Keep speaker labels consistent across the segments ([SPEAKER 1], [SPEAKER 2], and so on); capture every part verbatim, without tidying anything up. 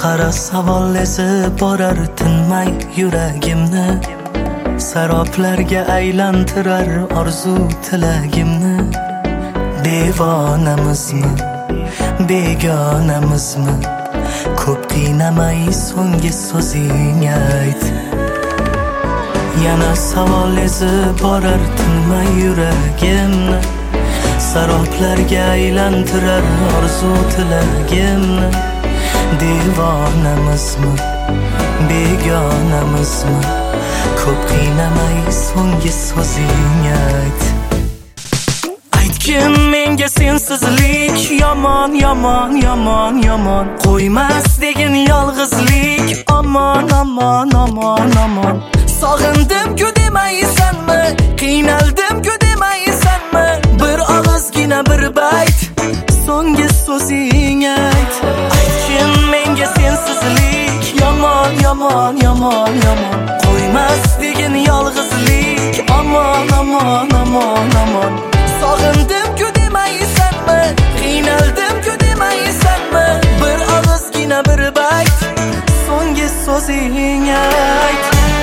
[SPEAKER 1] Qara savol ezib borar tinmay yuragimni, saroblarga aylantirar orzu tilagimni. Devonamizmi, begonamizmi? Ko'p qiynamay so'nggi so'zing ayt. Yana savol ezib borar tinmay yuragimni, saroblarga aylantirar orzu tilagimni. Devonamizmi, begonamizmi? Ko'p qiynamay so'nggi so'zing ayt. Aytgin menga sensizlik yomon, yomon, yomon, yomon. Qo'ymas degin yolg'izlik, amon, amon, amon, amon. Sog'indim-ku demaysanmi, qiynaldim-ku demaysanmi? Bir og'izgina bir bayt, so'nggi so'zing ayt. Aytgin menga sensizlik yomon, yomon, yomon, yomon. Qo'ymas degin yolg'izlik, amon, amon, amon, amon. Sog'indim-ku demaysanmi, qiynaldim-ku demaysanmi? Bir og'izgina bir bayt, so'nggi so'zing ayt.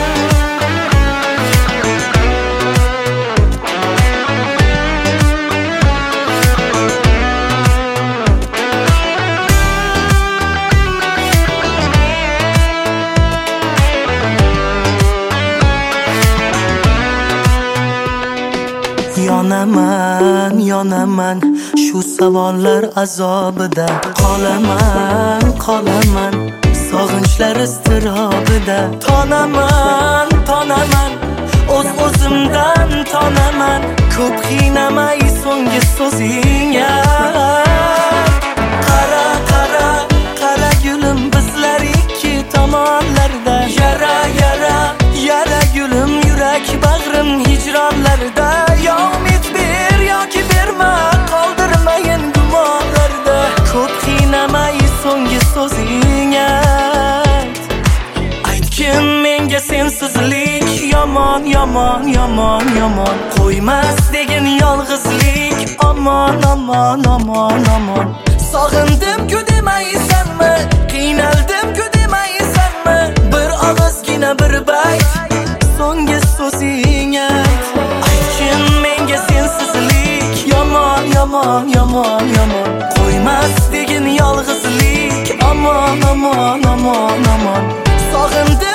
[SPEAKER 1] Yonaman, yonaman shu savollar azobida. Qolaman, qolaman sog'inchlar iztirobida. Tonaman, tonaman o'z-o'zimdan tonaman. Ko'p qiynamay so'nggi so'zing ayt. Qara, qara, qara gulim, bizlar ikki tomonlarda. Yara, yara, yara gulim, yurak bag'rim hijronlarda. Ya umid ber yoki berma, qoldirmayin gumonlarda. Ko'p qiynamay so'nggi so'zing ayt. Aytgin menga sensizlik yomon, yomon, yomon, yomon. Qo'ymas degin yolg'izlik, amon, amon, amon, amon. Sog'indim-ku demaysanmi, qiynaldim-ku demaysanmi? Bir og'izgina bir bayt, so'nggi so'zing ayt. Aytgin menga sensizlik yomon, yomon, yomon, yomon. Qo'ymas degin yolg'izlik, amon, amon, amon, amon. Sog'indim